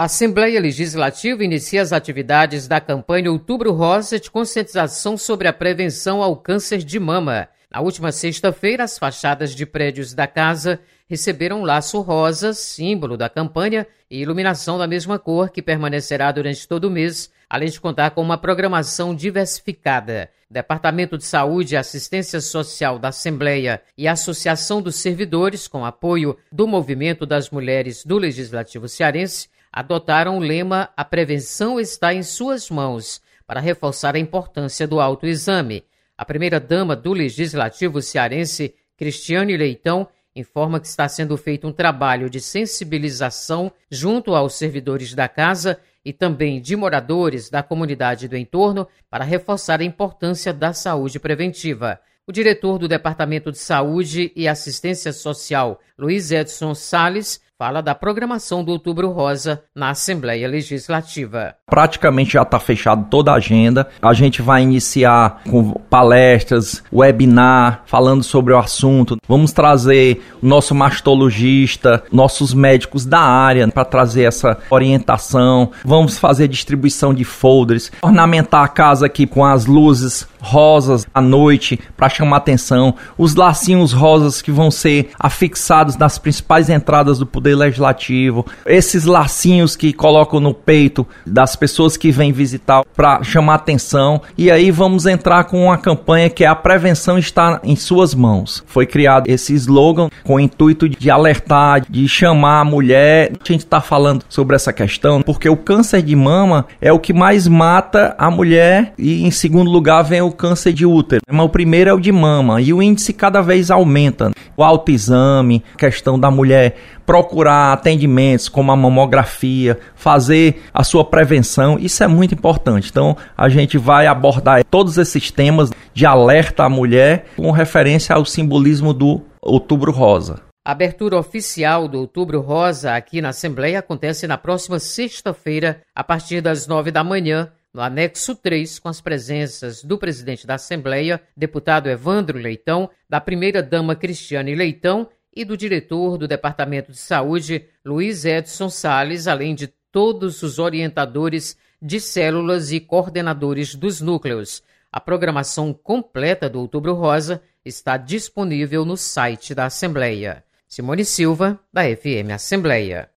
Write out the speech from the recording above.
A Assembleia Legislativa inicia as atividades da campanha Outubro Rosa de conscientização sobre a prevenção ao câncer de mama. Na última sexta-feira, as fachadas de prédios da casa receberam um laço rosa, símbolo da campanha, e iluminação da mesma cor, que permanecerá durante todo o mês, além de contar com uma programação diversificada. Departamento de Saúde e Assistência Social da Assembleia e a Associação dos Servidores, com apoio do Movimento das Mulheres do Legislativo Cearense, adotaram o lema "A prevenção está em suas mãos", para reforçar a importância do autoexame. A primeira-dama do Legislativo Cearense, Cristiane Leitão, informa que está sendo feito um trabalho de sensibilização junto aos servidores da casa e também de moradores da comunidade do entorno para reforçar a importância da saúde preventiva. O diretor do Departamento de Saúde e Assistência Social, Luiz Edson Salles, fala da programação do Outubro Rosa na Assembleia Legislativa. Praticamente já está fechado toda a agenda. A gente vai iniciar com palestras, webinar, falando sobre o assunto. Vamos trazer o nosso mastologista, nossos médicos da área para trazer essa orientação. Vamos fazer distribuição de folders, ornamentar a casa aqui com as luzes rosas à noite para chamar atenção. Os lacinhos rosas que vão ser afixados nas principais entradas do Poder Legislativo, esses lacinhos que colocam no peito das pessoas que vêm visitar para chamar atenção. E aí vamos entrar com uma campanha que é "A prevenção está em suas mãos". Foi criado esse slogan com o intuito de alertar, de chamar a mulher. A gente está falando sobre essa questão porque o câncer de mama é o que mais mata a mulher e em segundo lugar vem o câncer de útero. Mas o primeiro é o de mama e o índice cada vez aumenta. O autoexame, a questão da mulher procurar atendimentos como a mamografia, fazer a sua prevenção, isso é muito importante. Então, a gente vai abordar todos esses temas de alerta à mulher com referência ao simbolismo do Outubro Rosa. A abertura oficial do Outubro Rosa aqui na Assembleia acontece na próxima sexta-feira, a partir das 9 da manhã, no anexo 3, com as presenças do presidente da Assembleia, deputado Evandro Leitão, da primeira-dama Cristiane Leitão e do diretor do Departamento de Saúde, Luiz Edson Salles, além de todos os orientadores de células e coordenadores dos núcleos. A programação completa do Outubro Rosa está disponível no site da Assembleia. Simone Silva, da FM Assembleia.